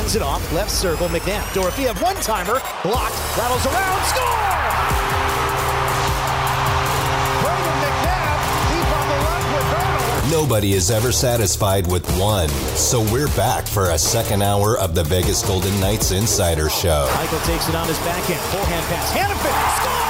Hands it off, left circle, McNabb. Dorofeev, one-timer, blocked, rattles around, score! Brayden McNabb, deep on the run with Hurdle. Nobody is ever satisfied with one, so we're back for a second hour of the Vegas Golden Knights Insider Show. Michael takes it on his backhand, forehand pass, Hanifin, score!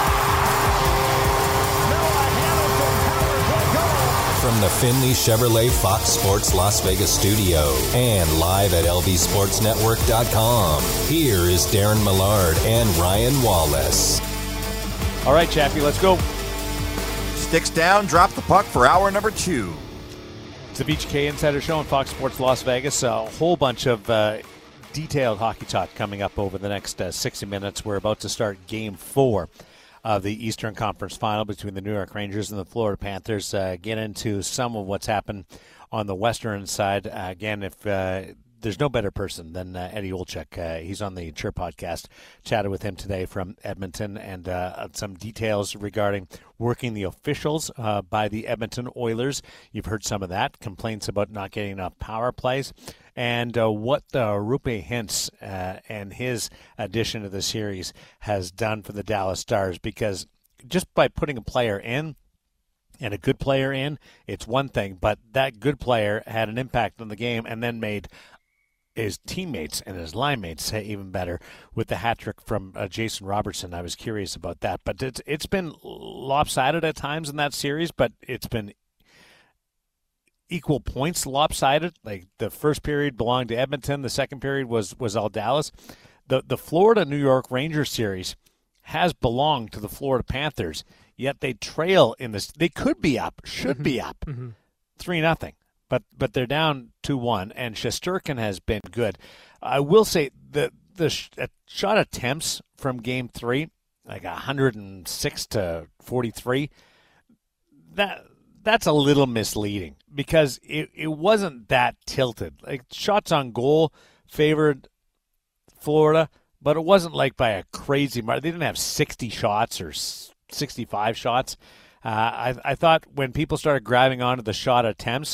From the Finley Chevrolet Fox Sports Las Vegas studio and live at lvsportsnetwork.com, here is Darren Millard and Ryan Wallace. All right, Chappie, let's go. Sticks down, drop the puck for hour number 2. It's the VGK Insider Show on Fox Sports Las Vegas. A whole bunch of detailed hockey talk coming up over the next 60 minutes. We're about to start Game 4 of the Eastern Conference Final between the New York Rangers and the Florida Panthers. Get into some of what's happened on the Western side. Again, if there's no better person than Eddie Olczyk. He's on the Chirp podcast. Chatted with him today from Edmonton, and some details regarding working the officials by the Edmonton Oilers. You've heard some of that. Complaints about not getting enough power plays. And what Roope Hintz and his addition to the series has done for the Dallas Stars, because just by putting a player in and a good player in, it's one thing, but that good player had an impact on the game and then made his teammates and his line mates even better with the hat trick from Jason Robertson. I was curious about that, but it's been lopsided at times in that series, but it's been equal points lopsided. Like the first period belonged to Edmonton, the second period was all Dallas. The Florida New York Rangers series has belonged to the Florida Panthers, yet they trail in this. They could be up, should be up 3-0, but they're down 2-1, and Shesterkin has been good. I will say the shot attempts from Game 3, like 106 to 43, that's a little misleading, because it wasn't that tilted. Like, shots on goal favored Florida, but it wasn't like by a crazy margin. They didn't have 60 shots or 65 shots. I thought when people started grabbing onto the shot attempts,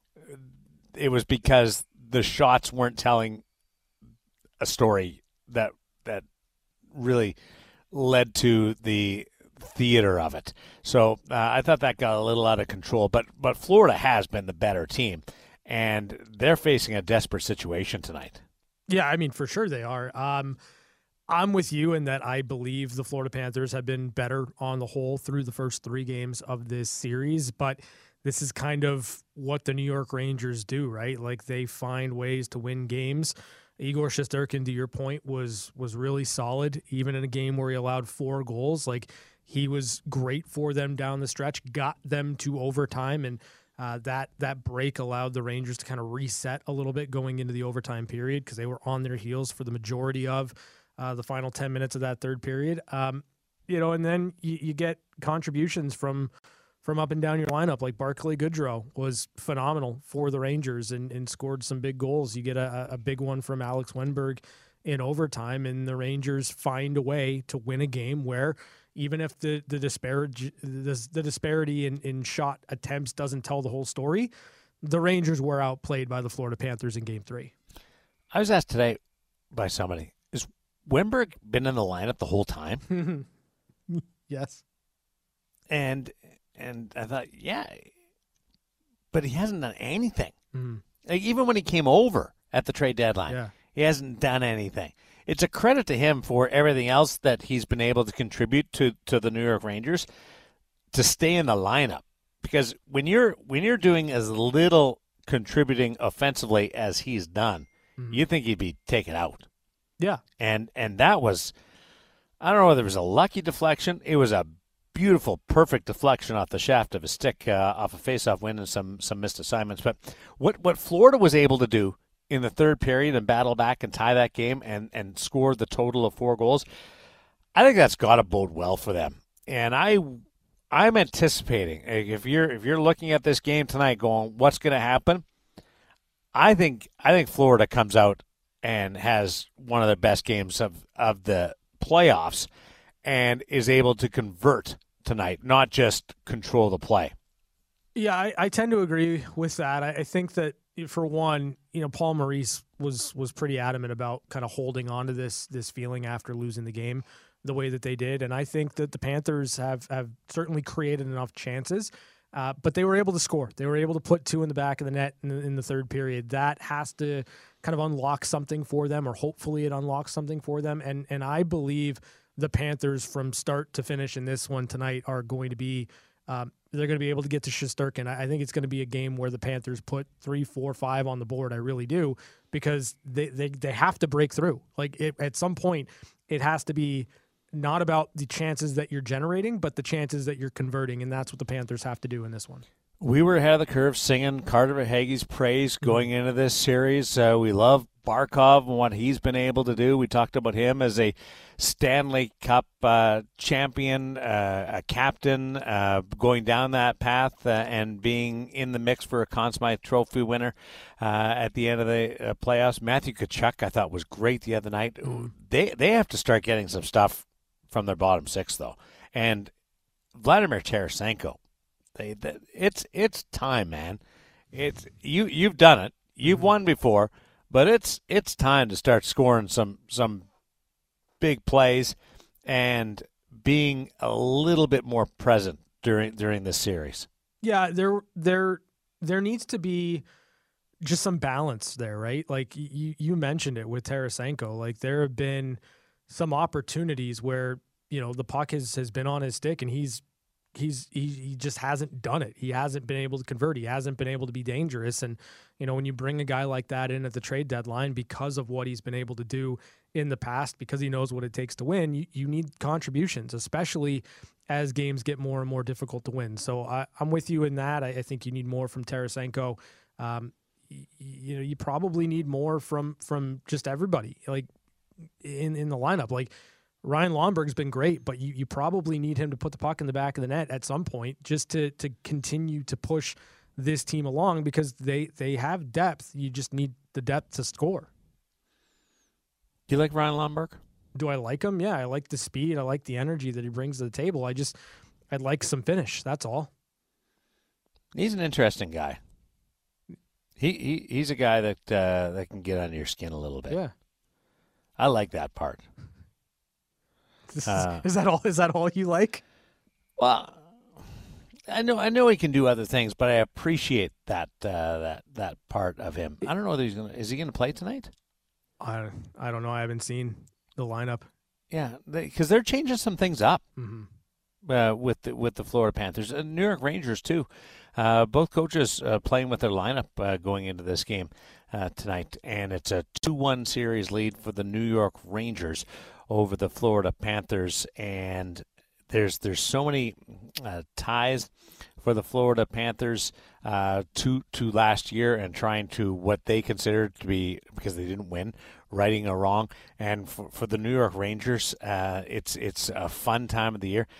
it was because the shots weren't telling a story that really led to the theater of it. So I thought that got a little out of control. But Florida has been the better team, and they're facing a desperate situation tonight. Yeah, I mean, for sure they are. I'm with you in that I believe the Florida Panthers have been better on the whole through the first 3 games of this series, but this is kind of what the New York Rangers do, right? Like, they find ways to win games. Igor Shesterkin, to your point, was really solid, even in a game where he allowed 4 goals. Like, he was great for them down the stretch, got them to overtime, and that break allowed the Rangers to kind of reset a little bit going into the overtime period, because they were on their heels for the majority of the final 10 minutes of that third period. And then you get contributions from up and down your lineup, like Barclay Goodrow was phenomenal for the Rangers and scored some big goals. You get a big one from Alex Wenberg in overtime, and the Rangers find a way to win a game where, even if the disparity in shot attempts doesn't tell the whole story, the Rangers were outplayed by the Florida Panthers in Game 3. I was asked today by somebody, has Wenberg been in the lineup the whole time? Yes. And I thought, yeah, but he hasn't done anything. Like, even when he came over at the trade deadline, he hasn't done anything. It's a credit to him for everything else that he's been able to contribute to the New York Rangers to stay in the lineup. Because when you're doing as little contributing offensively as he's done, you think he'd be taken out. Yeah. And that was, I don't know whether it was a lucky deflection. It was a beautiful, perfect deflection off the shaft of a stick, off a faceoff win, and some missed assignments. But what Florida was able to do in the third period and battle back and tie that game and score the total of 4 goals, I think that's got to bode well for them. And I'm anticipating, if you're looking at this game tonight going, what's going to happen? I think Florida comes out and has one of the best games of the playoffs and is able to convert tonight, not just control the play. Yeah, I tend to agree with that. I think that, for one, Paul Maurice was pretty adamant about kind of holding on to this feeling after losing the game the way that they did. And I think that the Panthers have certainly created enough chances, but they were able to score. They were able to put 2 in the back of the net in the third period. That has to kind of unlock something for them, or hopefully it unlocks something for them. And I believe the Panthers from start to finish in this one tonight are going to be they're going to be able to get to Shesterkin. I think it's going to be a game where the Panthers put 3, 4, 5 on the board. I really do, because they have to break through. Like at some point, it has to be not about the chances that you're generating, but the chances that you're converting, and that's what the Panthers have to do in this one. We were ahead of the curve singing Carter Verhaeghe's praise going into this series. We love Barkov and what he's been able to do. We talked about him as a Stanley Cup champion, a captain, going down that path and being in the mix for a Conn Smythe Trophy winner at the end of the playoffs. Matthew Tkachuk, I thought, was great the other night. They have to start getting some stuff from their bottom six, though. And Vladimir Tarasenko, it's time, man. You've done it. You've won before, but it's time to start scoring some big plays and being a little bit more present during this series. Yeah, there needs to be just some balance there, right? Like you mentioned it with Tarasenko. Like there have been some opportunities where the puck has been on his stick and he just hasn't done it. He hasn't been able to convert. He hasn't been able to be dangerous. And, when you bring a guy like that in at the trade deadline because of what he's been able to do in the past, because he knows what it takes to win, you need contributions, especially as games get more and more difficult to win. So I'm with you in that. I think you need more from Tarasenko. You probably need more from just everybody, like in the lineup. Like, Ryan Lomberg's been great, but you probably need him to put the puck in the back of the net at some point just to continue to push this team along, because they have depth. You just need the depth to score. Do you like Ryan Lomberg? Do I like him? Yeah, I like the speed. I like the energy that he brings to the table. I'd like some finish. That's all. He's an interesting guy. He's a guy that can get under your skin a little bit. Yeah, I like that part. Is that all? Is that all you like? Well, I know he can do other things, but I appreciate that part of him. I don't know whether is he gonna play tonight? I don't know. I haven't seen the lineup. Yeah, because they're changing some things up with the Florida Panthers and New York Rangers too. Both coaches playing with their lineup going into this game tonight, and it's a 2-1 series lead for the New York Rangers over the Florida Panthers. And there's so many ties for the Florida Panthers to last year, and trying to what they consider to be, because they didn't win, righting a wrong. And for the New York Rangers, it's a fun time of the year.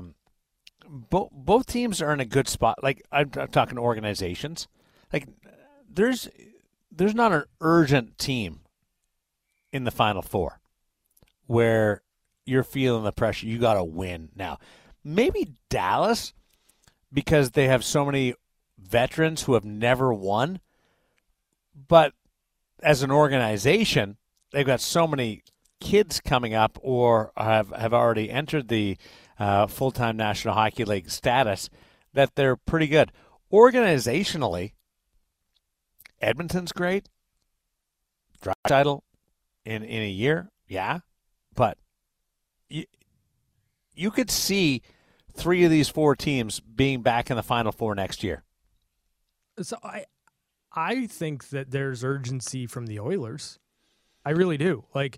Both teams are in a good spot. Like I'm talking organizations. Like there's not an urgent team in the Final Four where you're feeling the pressure. You got to win now. Maybe Dallas, because they have so many veterans who have never won. But as an organization, they've got so many kids coming up or have already entered the full-time National Hockey League status that they're pretty good. Organizationally, Edmonton's great. Draisaitl in a year, yeah. But you could see 3 of these 4 teams being back in the Final Four next year. So I think that there's urgency from the Oilers. I really do. Like,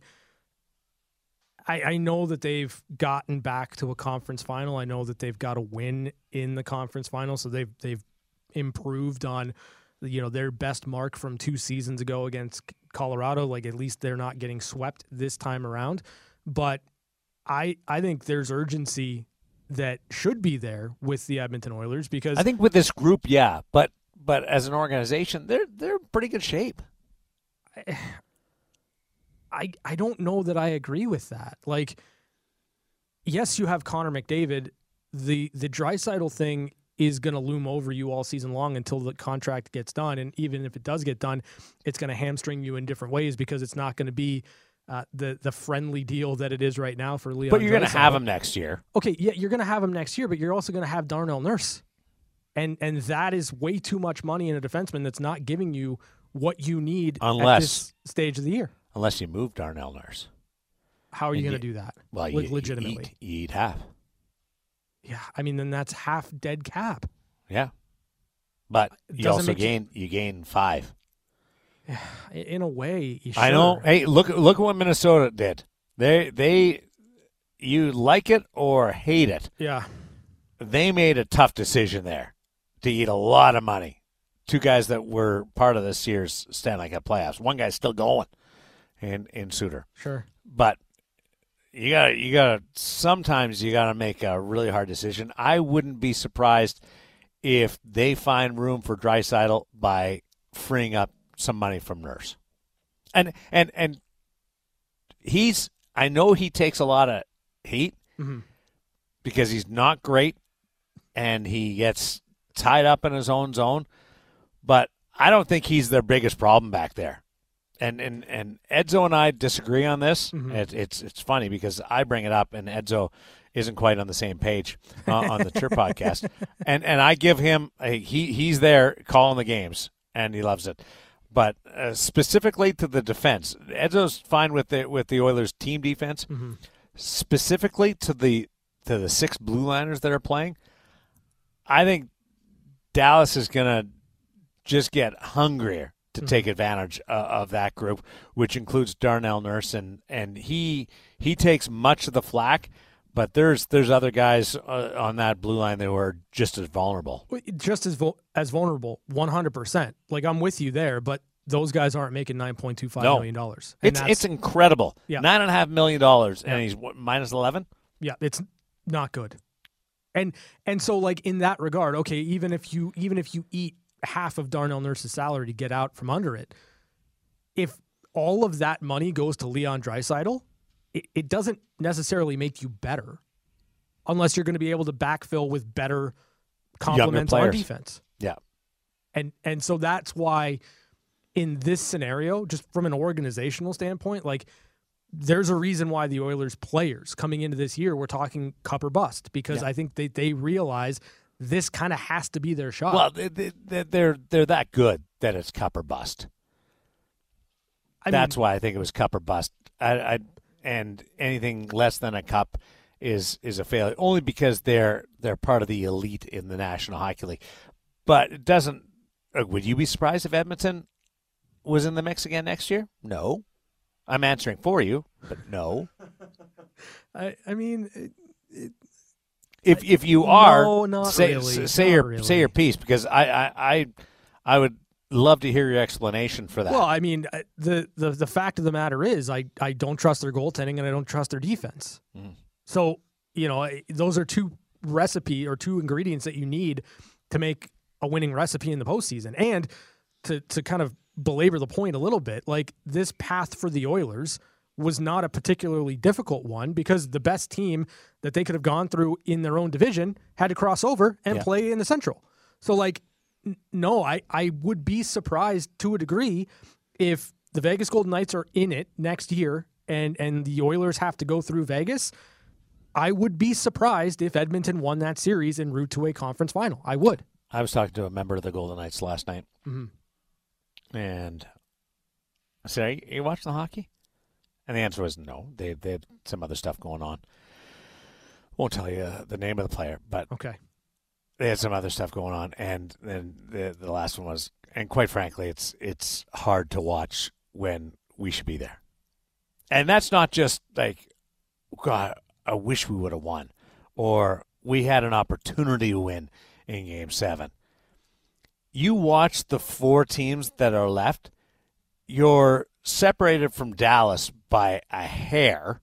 I know that they've gotten back to a conference final. I know that they've got a win in the conference final, so they've improved on their best mark from 2 seasons ago against Colorado. Like, at least they're not getting swept this time around. But I think there's urgency that should be there with the Edmonton Oilers, because I think with this group, yeah, but as an organization, they're in pretty good shape. I don't know that I agree with that. Like, yes, you have Connor McDavid. The Draisaitl thing is going to loom over you all season long until the contract gets done. And even if it does get done, it's going to hamstring you in different ways because it's not going to be the friendly deal that it is right now for Leon. But you're going to Draisaitl. have him next year. Okay, yeah, you're going to have him next year, but you're also going to have Darnell Nurse. And that is way too much money in a defenseman that's not giving you what you need at this stage of the year. Unless you move Darnell Nurse. How are you going to do that? Well, legitimately. You eat half. Yeah, I mean, then that's half dead cap. Yeah. But you also gain 5. In a way, sure. I know. Hey, look at what Minnesota did. You like it or hate it. Yeah. They made a tough decision there to eat a lot of money. 2 guys that were part of this year's Stanley Cup playoffs. One guy's still going in Suter. Sure. But sometimes you gotta make a really hard decision. I wouldn't be surprised if they find room for Draisaitl by freeing up some money from Nurse. And I know he takes a lot of heat because he's not great and he gets tied up in his own zone, but I don't think he's their biggest problem back there. And Edzo and I disagree on this. It's funny because I bring it up and Edzo isn't quite on the same page on the Chirp podcast. And I give him he's there calling the games and he loves it. But specifically to the defense, Edzo's fine with the Oilers' team defense. Specifically to the 6 blue liners that are playing, I think Dallas is going to just get hungrier to take advantage of that group, which includes Darnell Nurse, and he takes much of the flack, but there's other guys on that blue line that are just as vulnerable. Just as vulnerable, 100%. Like, I'm with you there, but those guys aren't making $9.25 million. It's incredible. Yeah. $9.5 million, and he's minus 11? Yeah, it's not good. And so, like, in that regard, okay, even if you eat half of Darnell Nurse's salary to get out from under it, if all of that money goes to Leon Draisaitl, it doesn't necessarily make you better unless you're going to be able to backfill with better complements on defense. Yeah. And so that's why in this scenario, just from an organizational standpoint, like, there's a reason why the Oilers players coming into this year were talking cup or bust, because I think they realize this kind of has to be their shot. Well, they're that good that it's cup or bust. That's why I think it was cup or bust. And anything less than a cup is a failure, only because they're part of the elite in the National Hockey League. But it doesn't. Would you be surprised if Edmonton was in the mix again next year? No. I'm answering for you, but no. I mean, if you are, no, not say really. say your piece, because I would love to hear your explanation for that. Well, I mean, the fact of the matter is, I don't trust their goaltending and I don't trust their defense. So, those are two ingredients that you need to make a winning recipe in the postseason. And to kind of belabor the point a little bit, like, this path for the Oilers was not a particularly difficult one, because the best team that they could have gone through in their own division had to cross over and play in the Central. So, like, no, I would be surprised to a degree if the Vegas Golden Knights are in it next year and the Oilers have to go through Vegas. I would be surprised if Edmonton won that series en route to a conference final. I would. I was talking to a member of the Golden Knights last night, and I said, "Are you watching the hockey?" And the answer was no. They had some other stuff going on. Won't tell you the name of the player, but okay. They had some other stuff going on, and then the last one was, and quite frankly, it's hard to watch when we should be there. And that's not just like, God, I wish we would have won, or we had an opportunity to win in Game 7. You watch the 4 teams that are left, you're separated from Dallas by a hair,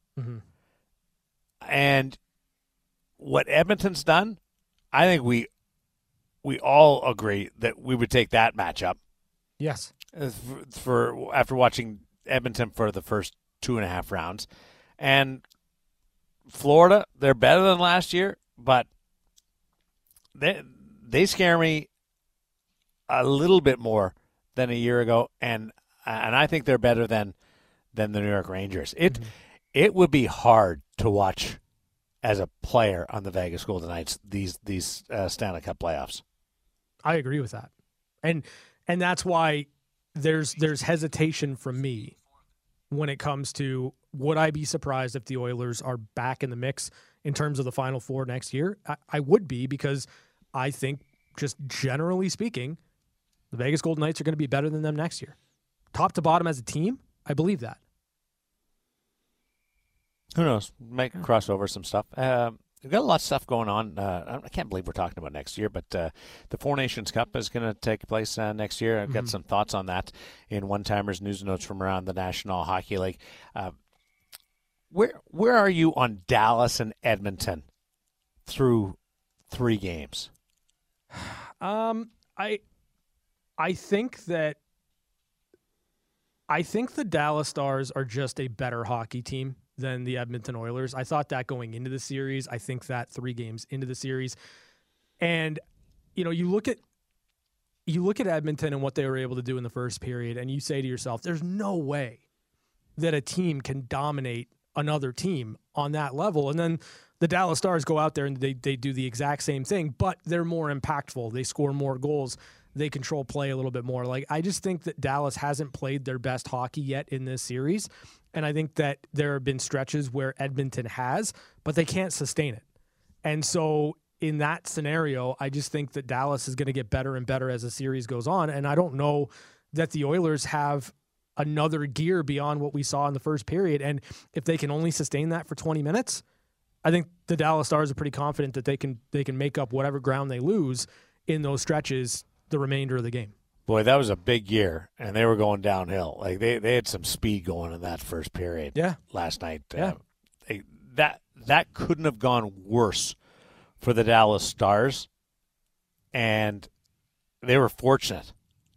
and what Edmonton's done, I think we all agree that we would take that matchup. Yes. For after watching Edmonton for the first 2.5 rounds. And Florida, they're better than last year, but they scare me a little bit more than a year ago, and I think they're better than the New York Rangers. It would be hard to watch as a player on the Vegas Golden Knights these Stanley Cup playoffs. I agree with that, and that's why there's hesitation from me when it comes to, would I be surprised if the Oilers are back in the mix in terms of the Final Four next year? I would be, because I think, just generally speaking, the Vegas Golden Knights are going to be better than them next year. Top to bottom as a team, I believe that. Who knows? Might cross over some stuff. We've got a lot of stuff going on. I can't believe we're talking about next year, but the Four Nations Cup is going to take place next year. I've got some thoughts on that in One-Timers News and Notes from around the National Hockey League. Where are you on Dallas and Edmonton through 3 games? I think the Dallas Stars are just a better hockey team than the Edmonton Oilers. I thought that going into the series. I think that 3 games into the series. And, you look at Edmonton and what they were able to do in the first period, and you say to yourself, there's no way that a team can dominate another team on that level. And then the Dallas Stars go out there and they do the exact same thing, but they're more impactful. They score more goals. They control play a little bit more. I just think that Dallas hasn't played their best hockey yet in this series. And I think that there have been stretches where Edmonton has, but they can't sustain it. And so in that scenario, I just think that Dallas is going to get better and better as the series goes on. And I don't know that the Oilers have another gear beyond what we saw in the first period. And if they can only sustain that for 20 minutes, I think the Dallas Stars are pretty confident that they can make up whatever ground they lose in those stretches the remainder of the game. Boy, that was a big year, and they were going downhill. They had some speed going in that first period last night. Yeah. That couldn't have gone worse for the Dallas Stars, and they were fortunate.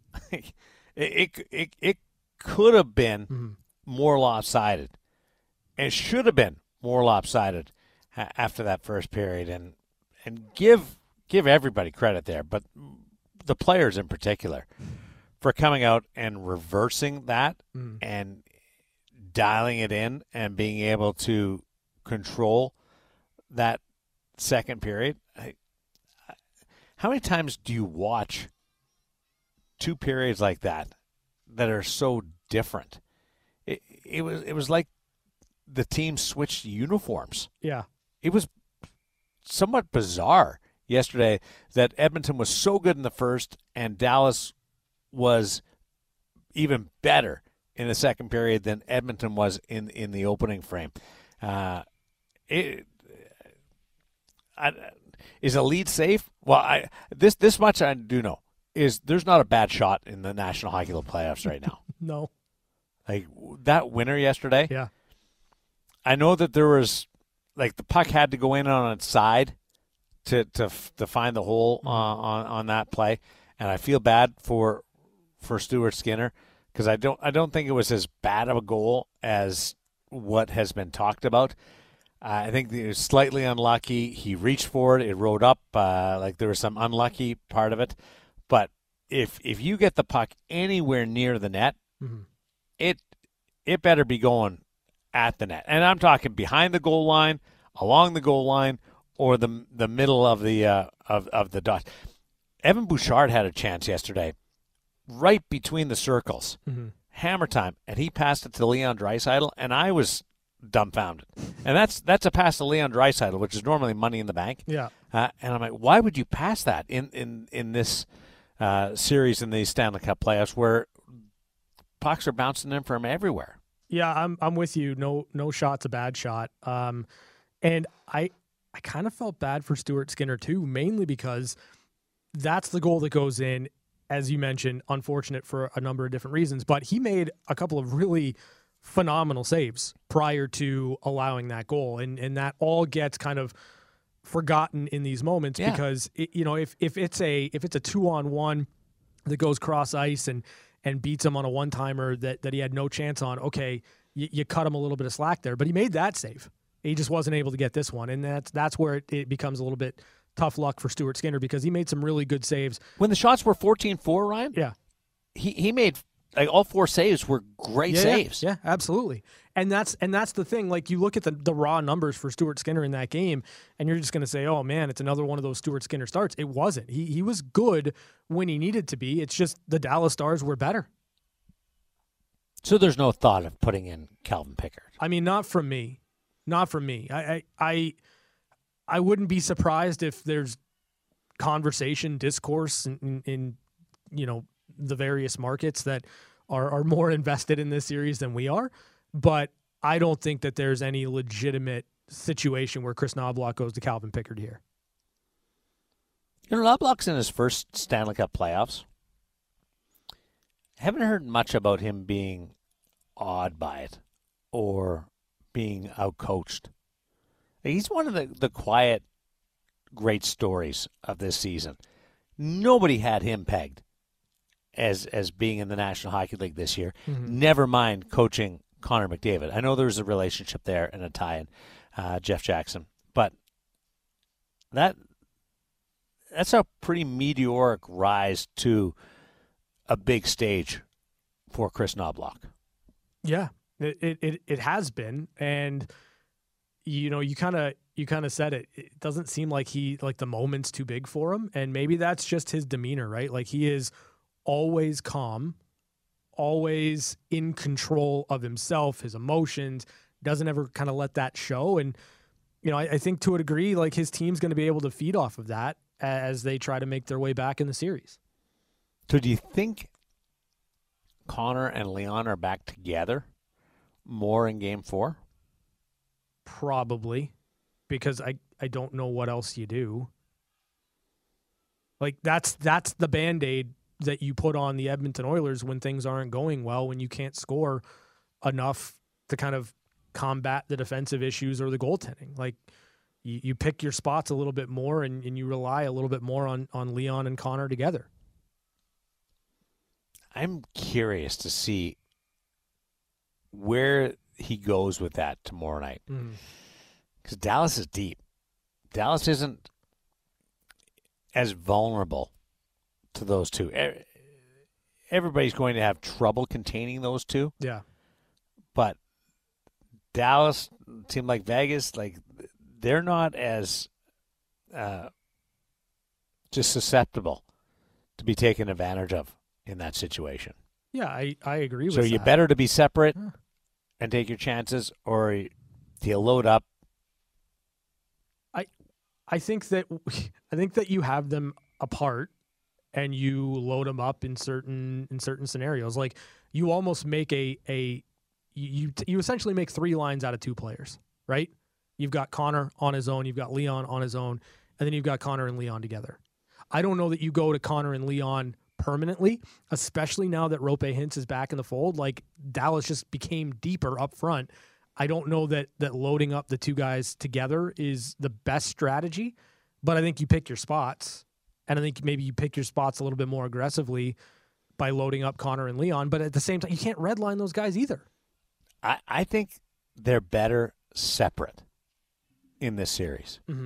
It could have been more lopsided. It should have been more lopsided after that first period, and give everybody credit there, but the players in particular, for coming out and reversing that and dialing it in and being able to control that second period. How many times do you watch 2 periods like that are so different? It was like the team switched uniforms. Yeah. It was somewhat bizarre yesterday that Edmonton was so good in the first and Dallas was even better in the second period than Edmonton was in the opening frame. Is a lead safe? Well, this much I do know is there's not a bad shot in the National Hockey League playoffs right now. No. Like that winner yesterday. Yeah. I know that there was the puck had to go in on its side to find the hole on that play, and I feel bad for Stuart Skinner because I don't think it was as bad of a goal as what has been talked about. I think he was slightly unlucky. He reached for it, it rode up. There was some unlucky part of it, but if you get the puck anywhere near the net, it better be going at the net, and I'm talking behind the goal line, along the goal line, or the middle of the dot. Evan Bouchard had a chance yesterday, right between the circles, hammer time, and he passed it to Leon Draisaitl, and I was dumbfounded. And that's a pass to Leon Draisaitl, which is normally money in the bank. Yeah. And I'm like, why would you pass that in this series in the Stanley Cup playoffs where pucks are bouncing in from everywhere? Yeah, I'm with you. No shot's a bad shot. And I kind of felt bad for Stuart Skinner too, mainly because that's the goal that goes in, as you mentioned, unfortunate for a number of different reasons, but he made a couple of really phenomenal saves prior to allowing that goal. And that all gets kind of forgotten in these moments because if it's a 2-on-1 that goes cross ice and beats him on a one-timer that he had no chance on, okay, you cut him a little bit of slack there, but he made that save. He just wasn't able to get this one, and that's where it becomes a little bit tough luck for Stuart Skinner because he made some really good saves. When the shots were 14-4, Ryan, Yeah. he made all 4 saves were great saves. Yeah, absolutely. And that's the thing. Like, you look at the raw numbers for Stuart Skinner in that game, and you're just going to say, oh, man, it's another one of those Stuart Skinner starts. It wasn't. He was good when he needed to be. It's just the Dallas Stars were better. So there's no thought of putting in Calvin Pickard. I mean, not from me. Not from me. I wouldn't be surprised if there's conversation, discourse in the various markets that are more invested in this series than we are. But I don't think that there's any legitimate situation where Chris Knoblauch goes to Calvin Pickard here. Knoblauch's in his first Stanley Cup playoffs. I haven't heard much about him being awed by it or being outcoached. He's one of the quiet, great stories of this season. Nobody had him pegged as being in the National Hockey League this year. Mm-hmm. Never mind coaching Connor McDavid. I know there's a relationship there and a tie-in, Jeff Jackson, but that's a pretty meteoric rise to a big stage for Chris Knoblauch. Yeah, it has been, and you kind of said it. It doesn't seem like the moment's too big for him, and maybe that's just his demeanor, right? Like, he is always calm, always in control of himself, his emotions, doesn't ever kind of let that show. And, I think to a degree, like, his team's going to be able to feed off of that as they try to make their way back in the series. So do you think Connor and Leon are back together more in Game 4? Probably, because I don't know what else you do. Like, that's the Band-Aid that you put on the Edmonton Oilers when things aren't going well, when you can't score enough to kind of combat the defensive issues or the goaltending. Like, you pick your spots a little bit more and you rely a little bit more on Leon and Connor together. I'm curious to see where he goes with that tomorrow night. Because Dallas is deep. Dallas isn't as vulnerable to those two. Everybody's going to have trouble containing those two. Yeah. But Dallas, a team like Vegas, like, they're not as just susceptible to be taken advantage of in that situation. Yeah, I agree with that. So you better to be separate and take your chances, or do you load up? I think that you have them apart and you load them up in certain scenarios. Like, you almost make you essentially make 3 lines out of 2 players, right? You've got Connor on his own, you've got Leon on his own, and then you've got Connor and Leon together. I don't know that you go to Connor and Leon permanently, especially now that Roope Hintz is back in the fold. Like, Dallas just became deeper up front. I don't know that loading up the 2 guys together is the best strategy, but I think you pick your spots, and I think maybe you pick your spots a little bit more aggressively by loading up Connor and Leon, but at the same time, you can't redline those guys either. I think they're better separate in this series. Mm-hmm.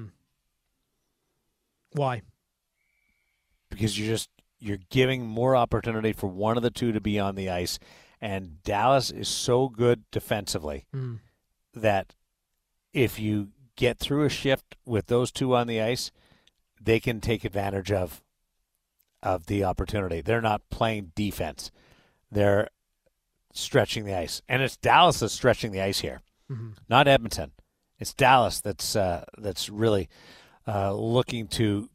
Why? Because you're giving more opportunity for one of the 2 to be on the ice, and Dallas is so good defensively that if you get through a shift with those 2 on the ice, they can take advantage of the opportunity. They're not playing defense. They're stretching the ice. And it's Dallas that's stretching the ice here, not Edmonton. It's Dallas that's really looking to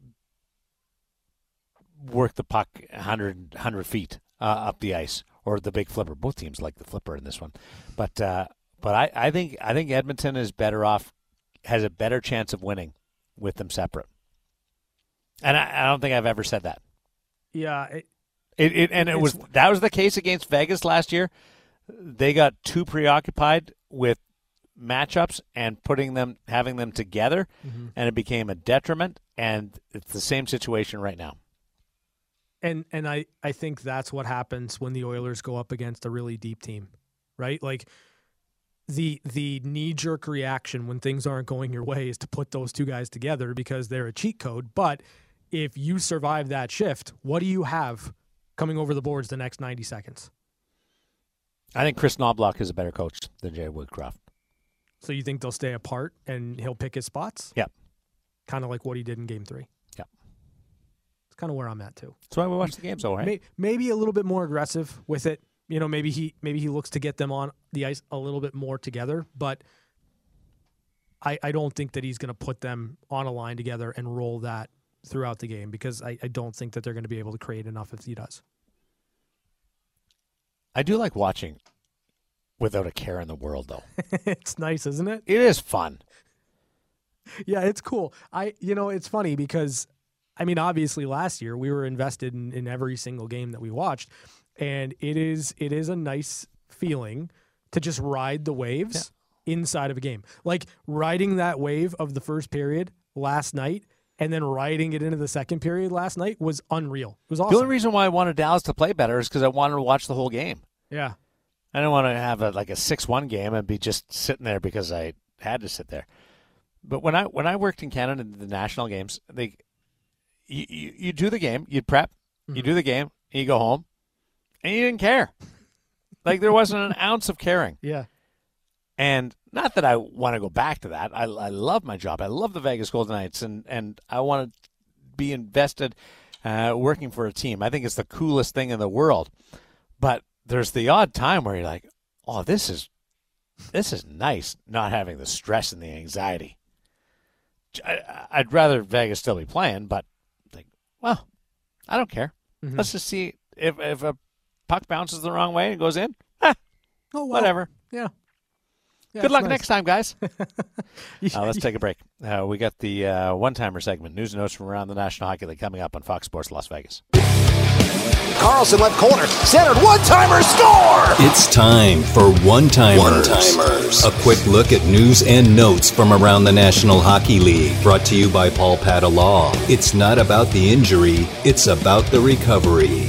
work the puck 100 feet up the ice, or the big flipper. Both teams like the flipper in this one. But I think Edmonton is better off, has a better chance of winning with them separate. And I don't think I've ever said that. Yeah. That was the case against Vegas last year. They got too preoccupied with matchups and having them together, and it became a detriment, and it's the same situation right now. And I think that's what happens when the Oilers go up against a really deep team, right? Like, the knee-jerk reaction when things aren't going your way is to put those two guys together because they're a cheat code. But if you survive that shift, what do you have coming over the boards the next 90 seconds? I think Chris Knobloch is a better coach than Jay Woodcroft. So you think they'll stay apart and he'll pick his spots? Yeah. Kind of like what he did in Game 3. Yeah. It's kind of where I'm at, too. That's why we watch the games, though, right? Maybe a little bit more aggressive with it. You know, maybe he looks to get them on the ice a little bit more together, but I don't think that he's going to put them on a line together and roll that throughout the game because I don't think that they're going to be able to create enough if he does. I do like watching without a care in the world, though. It's nice, isn't it? It is fun. Yeah, it's cool. It's funny because, obviously last year we were invested in every single game that we watched. And it is a nice feeling to just ride the waves inside of a game. Like riding that wave of the first period last night and then riding it into the second period last night was unreal. It was awesome. The only reason why I wanted Dallas to play better is because I wanted to watch the whole game. Yeah. I didn't want to have a 6-1 game and be just sitting there because I had to sit there. But when I worked in Canada in the national games, you do the game, you prep, you do the game, and you go home. And you didn't care. Like, there wasn't an ounce of caring. Yeah. And not that I want to go back to that. I love my job. I love the Vegas Golden Knights, and I want to be invested working for a team. I think it's the coolest thing in the world. But there's the odd time where you're like, oh, this is nice, not having the stress and the anxiety. I'd rather Vegas still be playing, but, well, I don't care. Mm-hmm. Let's just see if a puck bounces the wrong way and goes in. Whatever. Yeah. Good luck next time, guys. Let's take a break. We got the one-timer segment, news and notes from around the National Hockey League, coming up on Fox Sports Las Vegas. Carlson left corner, centered, one-timer, score! It's time for One-Timers. A quick look at news and notes from around the National Hockey League. Brought to you by Paul Pata Law. It's not about the injury, it's about the recovery.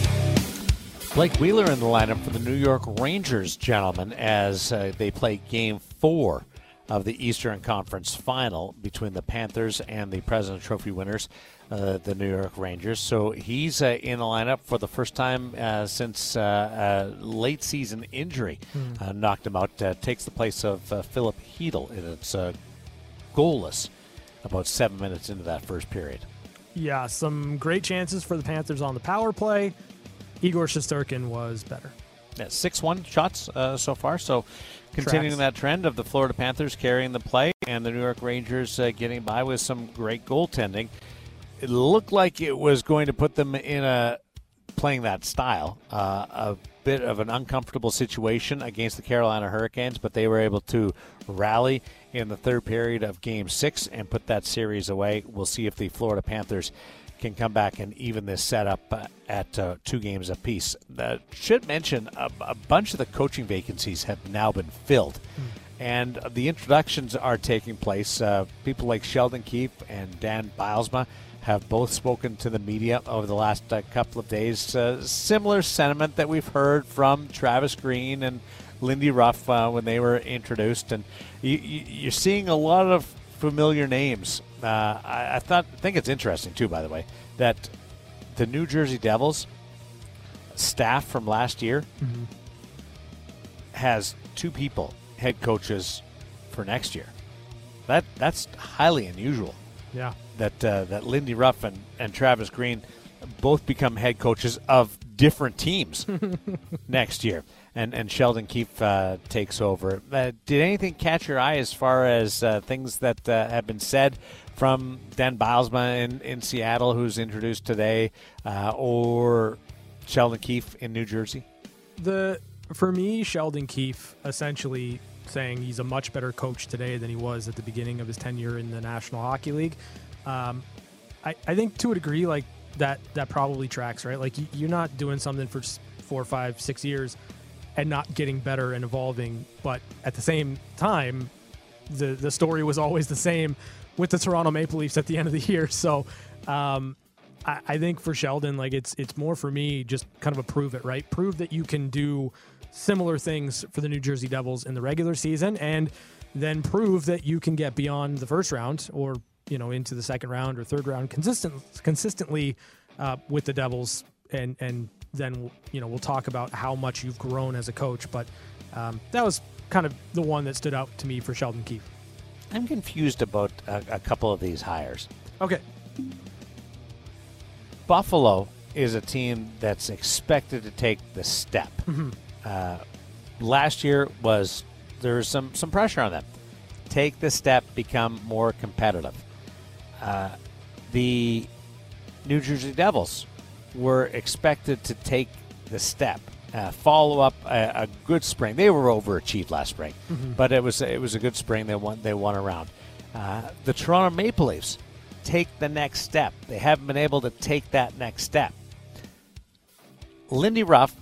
Blake Wheeler in the lineup for the New York Rangers, gentlemen, as they play Game 4 of the Eastern Conference Final between the Panthers and the President's Trophy winners, the New York Rangers. So he's in the lineup for the first time since late season injury knocked him out. Takes the place of Philip Hedl, and it's goalless about 7 minutes into that first period. Yeah, some great chances for the Panthers on the power play. Igor Shesterkin was better. Yeah, 6-1 shots so far, so continuing that trend of the Florida Panthers carrying the play and the New York Rangers getting by with some great goaltending. It looked like it was going to put them in playing that style, a bit of an uncomfortable situation against the Carolina Hurricanes, but they were able to rally in the third period of Game 6 and put that series away. We'll see if the Florida Panthers can come back and even this setup at 2 games apiece. Should mention a bunch of the coaching vacancies have now been filled, and the introductions are taking place. People like Sheldon Keefe and Dan Bilesma have both spoken to the media over the last couple of days. Similar sentiment that we've heard from Travis Green and Lindy Ruff when they were introduced, and you're seeing a lot of familiar names. I think it's interesting, too, by the way, that the New Jersey Devils staff from last year has 2 people, head coaches, for next year. That's highly unusual. Yeah. That Lindy Ruff and Travis Green both become head coaches of different teams next year. And Sheldon Keefe takes over. Did anything catch your eye as far as things that have been said from Dan Bilesma in Seattle, who's introduced today, or Sheldon Keefe in New Jersey? For me, Sheldon Keefe essentially saying he's a much better coach today than he was at the beginning of his tenure in the National Hockey League. I think to a degree, like that probably tracks, right? Like you're not doing something for 4, 5, 6 years and not getting better and evolving. But at the same time, the story was always the same with the Toronto Maple Leafs at the end of the year. So I think for Sheldon, like it's more for me just kind of a prove it, right? Prove that you can do similar things for the New Jersey Devils in the regular season and then prove that you can get beyond the first round or, into the second round or third round consistently with the Devils. And then, we'll talk about how much you've grown as a coach. But that was kind of the one that stood out to me for Sheldon Keefe. I'm confused about a couple of these hires. Okay. Buffalo is a team that's expected to take the step. Last year there was some pressure on them. Take the step, become more competitive. The New Jersey Devils were expected to take the step, follow up a good spring. They were overachieved last spring, but it was a good spring. They won a round. The Toronto Maple Leafs take the next step. They haven't been able to take that next step. Lindy Ruff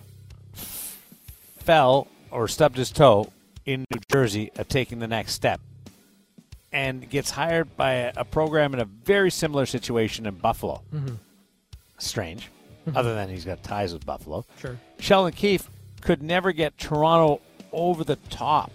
fell or stubbed his toe in New Jersey of taking the next step and gets hired by a program in a very similar situation in Buffalo. Strange, other than he's got ties with Buffalo. Sure. Sheldon Keefe could never get Toronto over the top.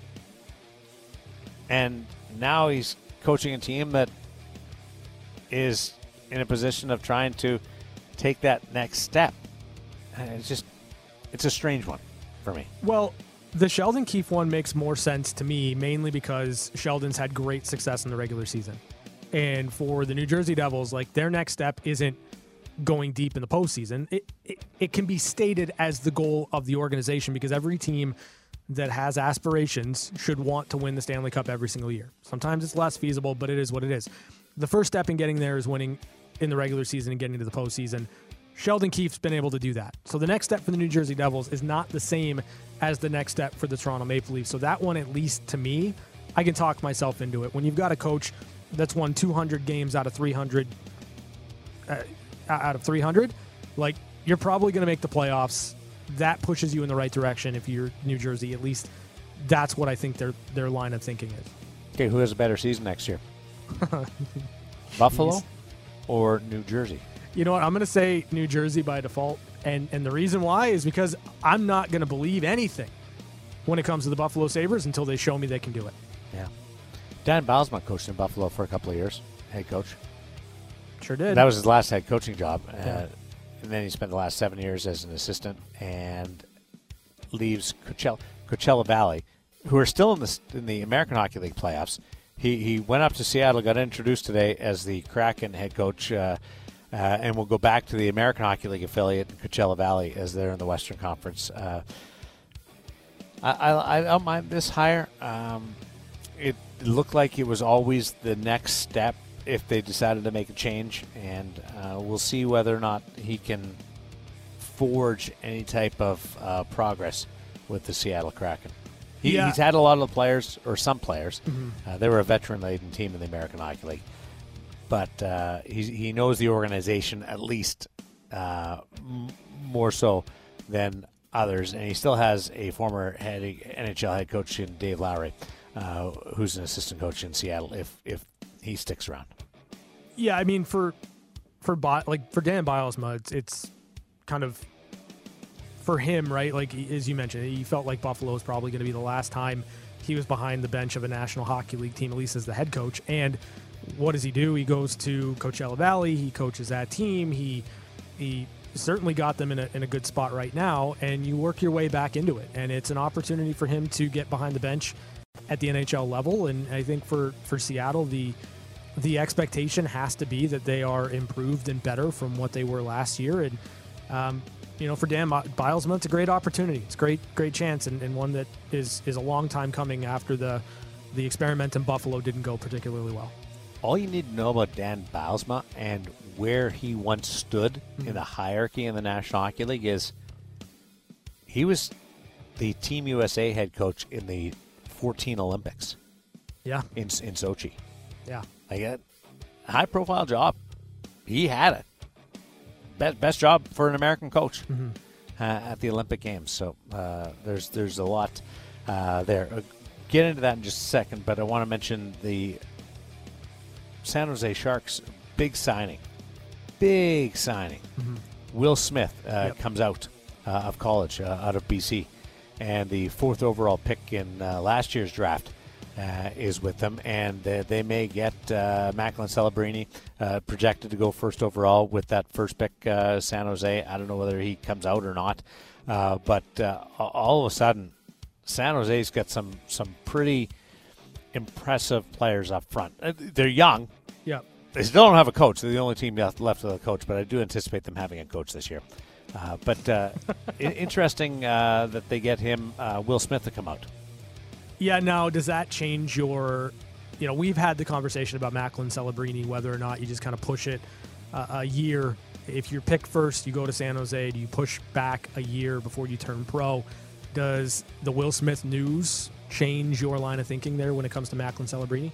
And now he's coaching a team that is in a position of trying to take that next step. It's a strange one for me. Well, the Sheldon Keefe one makes more sense to me, mainly because Sheldon's had great success in the regular season. And for the New Jersey Devils, their next step isn't going deep in the postseason. It can be stated as the goal of the organization because every team that has aspirations should want to win the Stanley Cup every single year. Sometimes it's less feasible, but it is what it is. The first step in getting there is winning in the regular season and getting to the postseason. Sheldon Keefe's been able to do that. So the next step for the New Jersey Devils is not the same as the next step for the Toronto Maple Leafs. So that one, at least to me, I can talk myself into it. When you've got a coach that's won 200 games out of 300, you're probably going to make the playoffs. That pushes you in the right direction if you're New Jersey. At least that's what I think their line of thinking is. Okay, who has a better season next year? Buffalo or New Jersey? You know what? I'm going to say New Jersey by default. And the reason why is because I'm not going to believe anything when it comes to the Buffalo Sabres until they show me they can do it. Yeah. Dan Bylsma coached in Buffalo for a couple of years, head coach. Sure did. That was his last head coaching job. Yeah. And then he spent the last 7 years as an assistant and leaves Coachella Valley, who are still in the American Hockey League playoffs. He went up to Seattle, got introduced today as the Kraken head coach, and will go back to the American Hockey League affiliate in Coachella Valley as they're in the Western Conference. I don't mind this hire. It looked like it was always the next step if they decided to make a change, and we'll see whether or not he can forge any type of progress with the Seattle Kraken. He's had a lot of the players, or some players. They were a veteran-laden team in the American Hockey League. But he knows the organization at least more so than others. And he still has a former NHL head coach in Dave Lowry, who's an assistant coach in Seattle if he sticks around. Yeah, I mean, for Dan Bylsma, it's kind of for him, right? As you mentioned, he felt like Buffalo was probably going to be the last time he was behind the bench of a National Hockey League team, at least as the head coach. And what does he do? He goes to Coachella Valley. He coaches that team. He certainly got them in a good spot right now, and you work your way back into it. And it's an opportunity for him to get behind the bench at the NHL level. And I think for Seattle, the expectation has to be that they are improved and better from what they were last year. And for Dan Bylsma, it's a great opportunity. It's a great chance, and one that is a long time coming after the experiment in Buffalo didn't go particularly well. All you need to know about Dan Bylsma and where he once stood in the hierarchy in the National Hockey League is he was the Team USA head coach in the 2014 Olympics. Yeah. In Sochi. Yeah. A high-profile job. He had it. Best job for an American coach at the Olympic Games. So there's a lot there. Get into that in just a second, but I want to mention the San Jose Sharks' big signing. Will Smith comes out of college, out of BC. and the 4th overall pick in last year's draft is with them, and they may get Macklin Celebrini projected to go 1st overall with that first pick, San Jose. I don't know whether he comes out or not, but all of a sudden, San Jose's got some pretty impressive players up front. They're young. Yeah. They still don't have a coach. They're the only team left with a coach, but I do anticipate them having a coach this year. Interesting that they get him, Will Smith, to come out. Yeah, now, does that change your – we've had the conversation about Macklin Celebrini, whether or not you just kind of push it a year. If you're picked first, you go to San Jose. Do you push back a year before you turn pro? Does the Will Smith news change your line of thinking there when it comes to Macklin Celebrini?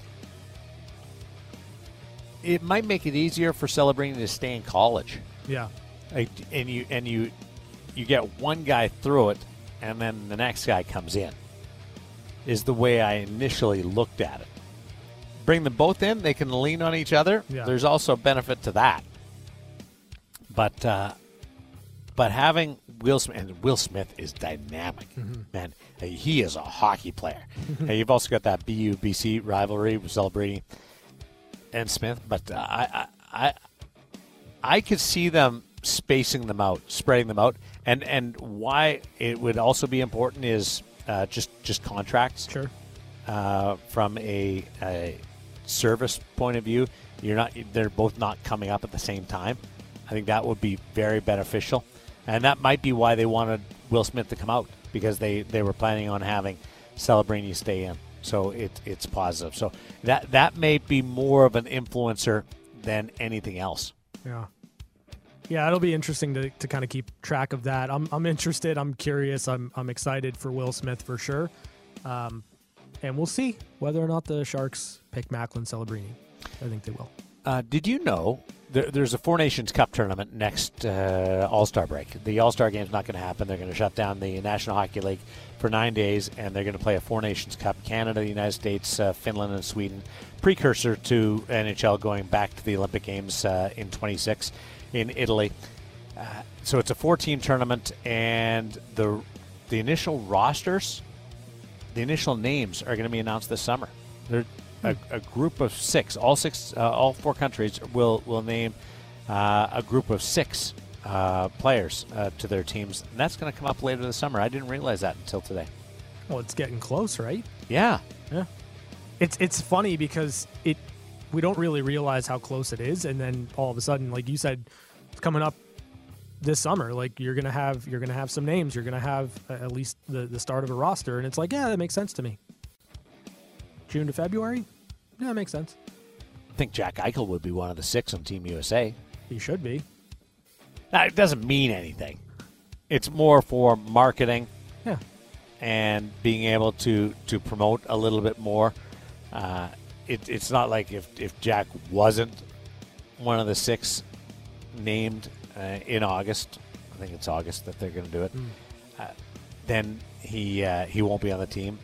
It might make it easier for Celebrini to stay in college. Yeah. And you get one guy through it, and then the next guy comes in, is the way I initially looked at it. Bring them both in, they can lean on each other. Yeah. There's also a benefit to that. But having Will Smith, and Will Smith is dynamic, man. He is a hockey player. You've also got that BU-BC rivalry with Celebrini and Smith, but I could see them spacing them out, spreading them out, and why it would also be important is just contracts. Sure. From a service point of view, they're both not coming up at the same time. I think that would be very beneficial, and that might be why they wanted Will Smith to come out, because they were planning on having Celebrini stay in. So it's positive. So that may be more of an influencer than anything else. Yeah. Yeah, it'll be interesting to kind of keep track of that. I'm interested. I'm curious. I'm excited for Will Smith for sure. And we'll see whether or not the Sharks pick Macklin Celebrini. I think they will. Did you know there's a Four Nations Cup tournament next All-Star break? The All-Star game's not going to happen. They're going to shut down the National Hockey League for 9 days, and they're going to play a Four Nations Cup. Canada, the United States, Finland, and Sweden. Precursor to NHL going back to the Olympic Games in 26 in Italy. So it's a 4-team tournament, and the initial rosters, the initial names are going to be announced this summer. They're a group of 6. All 4 countries will name a group of 6 players to their teams, and that's going to come up later this summer. I didn't realize that until today. Well, it's getting close, right? Yeah. It's funny because we don't really realize how close it is, and then all of a sudden, like you said, it's coming up this summer. Like you're gonna have some names. You're gonna have at least the start of a roster, and it's like, yeah, that makes sense to me. June to February, yeah, that makes sense. I think Jack Eichel would be one of the 6 on Team USA. He should be. Now, it doesn't mean anything. It's more for marketing, yeah, and being able to promote a little bit more. It's not like if Jack wasn't one of the 6 named in August, I think it's August that they're going to do it, then he won't be on the team.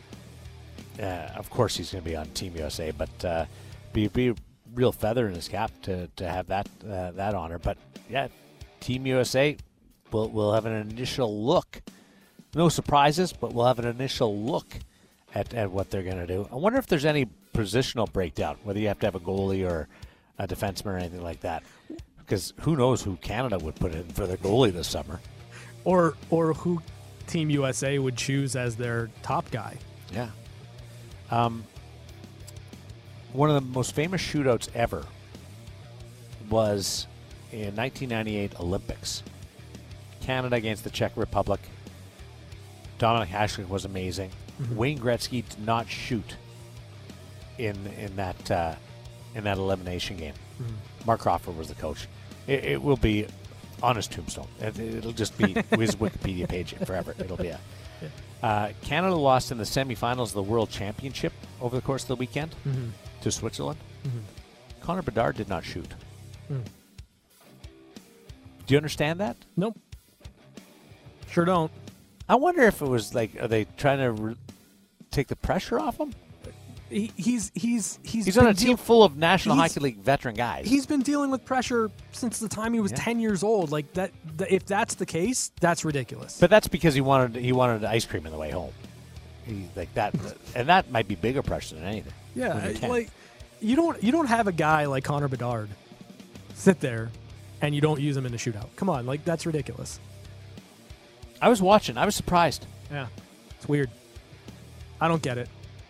Of course he's going to be on Team USA, but be a real feather in his cap to have that honor. But yeah, Team USA will have an initial look. No surprises, but we'll have an initial look at what they're going to do. I wonder if there's any positional breakdown, whether you have to have a goalie or a defenseman or anything like that. Because who knows who Canada would put in for their goalie this summer. Or who Team USA would choose as their top guy. Yeah. One of the most famous shootouts ever was in 1998 Olympics. Canada against the Czech Republic. Dominic Hasek was amazing. Mm-hmm. Wayne Gretzky did not shoot in that elimination game. Mm-hmm. Mark Crawford was the coach. It will be on his tombstone. It'll just be his Wikipedia page forever. It'll be Canada lost in the semifinals of the World Championship over the course of the weekend to Switzerland. Mm-hmm. Connor Bedard did not shoot. Mm. Do you understand that? Nope. Sure don't. I wonder if it was like, are they trying to take the pressure off him? He's on a team full of National Hockey League veteran guys. He's been dealing with pressure since the time he was 10 years old. Like that, if that's the case, that's ridiculous. But that's because he wanted ice cream on the way home. Like that, and that might be bigger pressure than anything. Yeah, like you don't have a guy like Connor Bedard sit there and you don't use him in a shootout. Come on, like that's ridiculous. I was watching. I was surprised. Yeah, it's weird. I don't get it.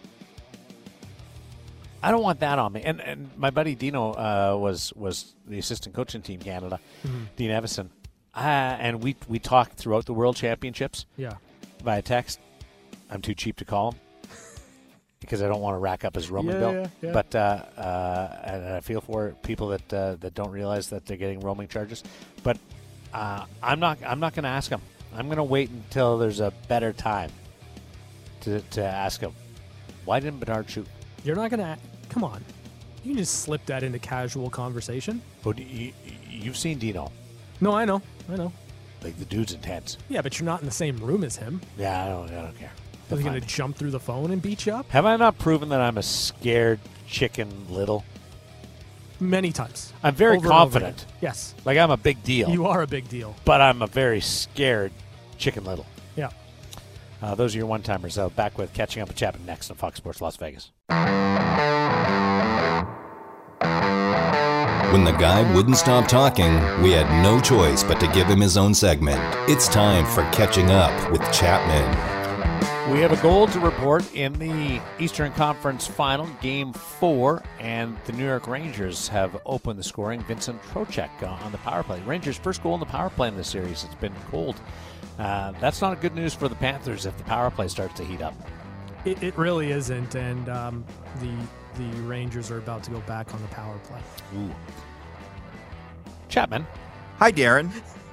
I don't want that on me. And my buddy Dino was the assistant coach in Team Canada, Dean Evison, and we talked throughout the World Championships. Yeah, via text. I'm too cheap to call him because I don't want to rack up his roaming bill. Yeah. But and I feel for people that don't realize that they're getting roaming charges. But I'm not going to ask him. I'm going to wait until there's a better time to ask him. Why didn't Bedard shoot? You're not going to. Come on. You can just slip that into casual conversation. Oh, you've seen Dino. No, I know. Like, the dude's intense. Yeah, but you're not in the same room as him. Yeah, I don't care. Is he going to jump through the phone and beat you up? Have I not proven that I'm a scared chicken little? Many times. I'm very confident. Yes. Like, I'm a big deal. You are a big deal. But I'm a very scared chicken little. Yeah. Those are your one-timers. Back with Catching Up with Chapman next on Fox Sports Las Vegas. When the guy wouldn't stop talking, we had no choice but to give him his own segment. It's time for Catching Up with Chapman. We have a goal to report in the Eastern Conference Final, Game 4, and the New York Rangers have opened the scoring. Vincent Trocheck on the power play. Rangers' first goal in the power play in this series. It's been cold. That's not good news for the Panthers if the power play starts to heat up. It really isn't, and the Rangers are about to go back on the power play. Ooh. Chapman. Hi, Darren.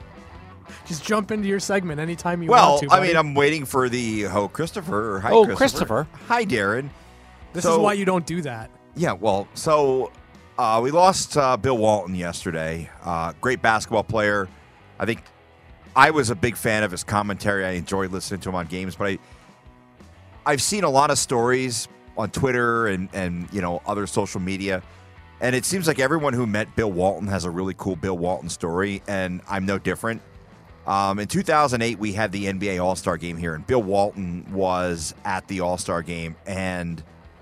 Just jump into your segment anytime you want to. Well, I mean, I'm waiting for the Christopher. Or hi, Christopher. Hi, Darren. This is why you don't do that. Yeah, well, so we lost Bill Walton yesterday. Great basketball player. I think I was a big fan of his commentary. I enjoyed listening to him on games, but I've seen a lot of stories on Twitter and other social media, and it seems like everyone who met Bill Walton has a really cool Bill Walton story, and I'm no different. In 2008, we had the NBA All-Star Game here, and Bill Walton was at the All-Star Game, and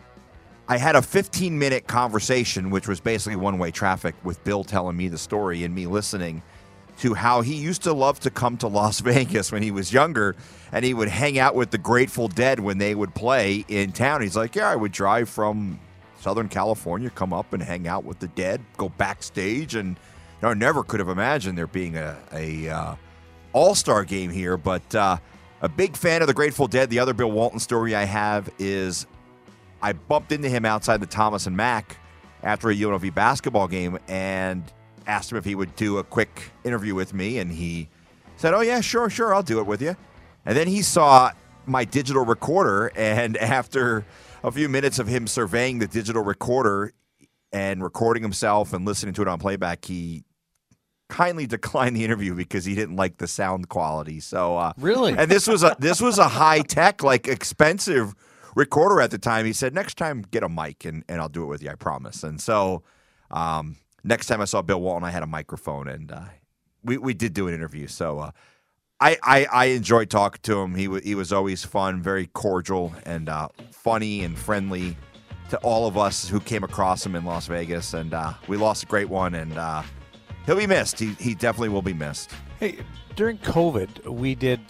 I had a 15-minute conversation, which was basically one-way traffic, with Bill telling me the story and me listening to how he used to love to come to Las Vegas when he was younger, and he would hang out with the Grateful Dead when they would play in town. He's like, yeah, I would drive from Southern California, come up and hang out with the Dead, go backstage, and I never could have imagined there being a All-Star Game here, but a big fan of the Grateful Dead. The other Bill Walton story I have is I bumped into him outside the Thomas and Mack after a UNLV basketball game and asked him if he would do a quick interview with me, and he said, oh, yeah, sure, I'll do it with you. And then he saw my digital recorder, and after a few minutes of him surveying the digital recorder and recording himself and listening to it on playback, he kindly declined the interview because he didn't like the sound quality. So really, and this was a high tech, like expensive recorder at the time. He said, next time get a mic and I'll do it with you, I promise. And so next time I saw Bill Walton, I had a microphone, and we did do an interview. So I enjoyed talking to him. He was always fun, very cordial, and funny and friendly to all of us who came across him in Las Vegas. And we lost a great one, and he'll be missed. He definitely will be missed. Hey, during COVID, we did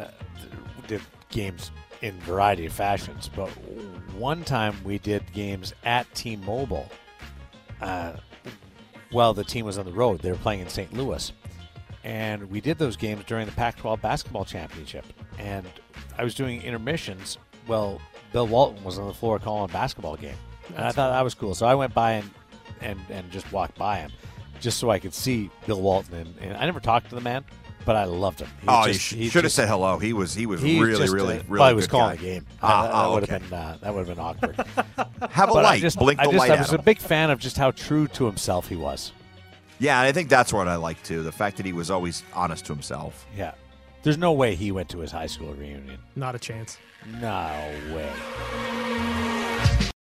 games in a variety of fashions, but one time we did games at T-Mobile while the team was on the road. They were playing in St. Louis. And we did those games during the Pac-12 basketball championship. And I was doing intermissions. Well, Bill Walton was on the floor calling a basketball game. And I thought that was cool. So I went by and just walked by him just so I could see Bill Walton. And I never talked to the man, but I loved him. He should have said hello. He was really probably good was calling guy. a game. That would have been awkward. Have a light. Blink the light I at was him. a big fan of just how true to himself he was. Yeah, and I think that's what I like, too, the fact that he was always honest to himself. Yeah. There's no way he went to his high school reunion. Not a chance. No way.